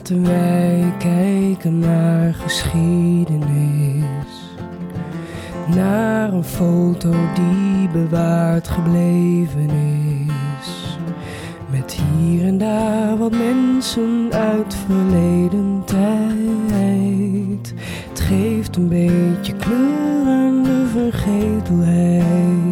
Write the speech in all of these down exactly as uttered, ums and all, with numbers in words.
Laten wij kijken naar geschiedenis, naar een foto die bewaard gebleven is, met hier en daar wat mensen uit verleden tijd. Het geeft een beetje kleur aan de vergetelheid.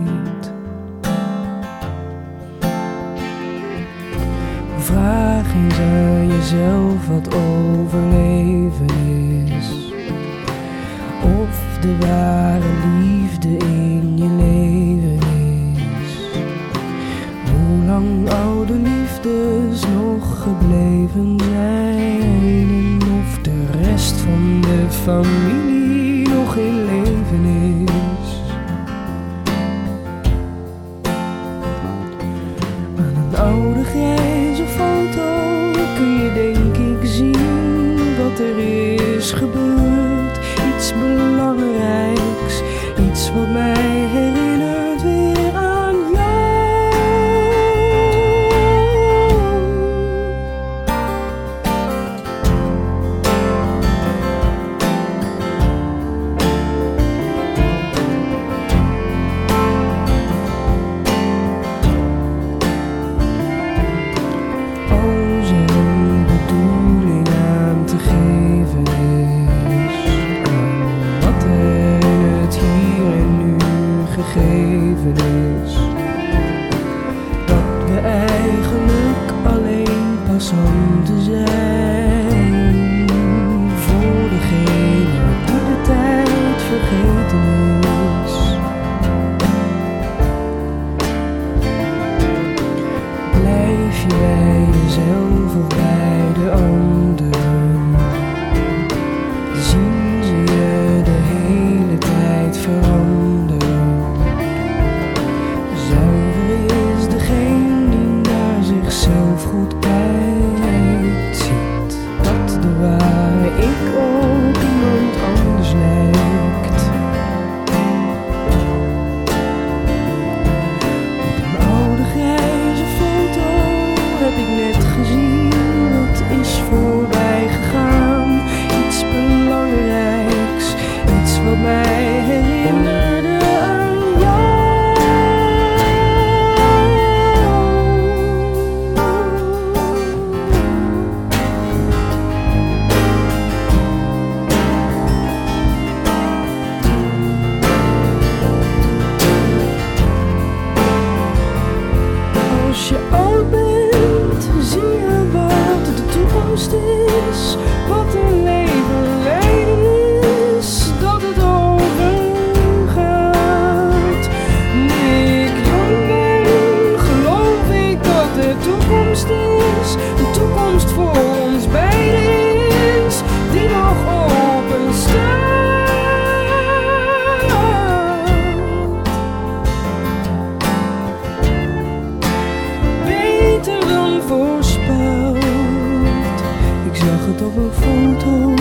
Vraag eens aan jezelf wat overleven is, of de ware liefde in je leven is. Hoe lang oude liefdes nog gebleven zijn, en of de rest van de familie nog in leven is. Aan een oude grijze foto kun je denk ik zien wat er is gebeurd. Iets belangrijks, iets wat mij herinnert weer aan jou. Als er een bedoeling aan te geven is, wat er in het hier en nu gegeven is, dat we eigenlijk alleen passanten zijn voor degene die de tijd vergeten is. Blijf je bij jezelf of bij de anderen, zien ze je de hele tijd veranderen. Zuiver is degene die naar zichzelf goed kijkt, ziet dat de ware ik op iemand anders lijkt. Op een oude grijze foto heb ik net gezien, wat is voorbij gegaan. Iets belangrijks, iets wat mij herinnerde aan jou. Als je oud bent, zie je wat de toekomst is, wat een leven lijden is, dat het overgaat. Nu ik jong ben, geloof ik dat de toekomst is, de toekomst voor ons beiden is, die nog open staat. Beter dan voorspeld, ik zag het op een foto.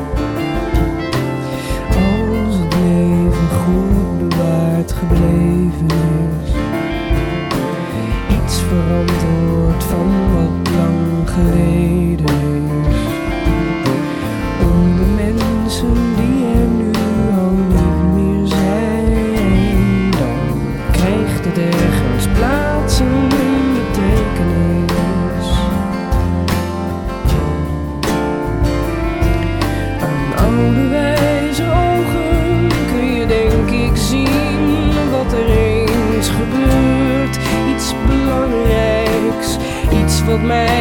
Als het leven goed bewaard gebleven is, iets verantwoord van wat lang geleden is. Onder mensen die er nu al niet meer zijn, dan krijgt het ergens plaats en betekenis. Aan oude wijze ogen kun je denk ik zien wat er eens gebeurt. Iets belangrijks, iets wat mij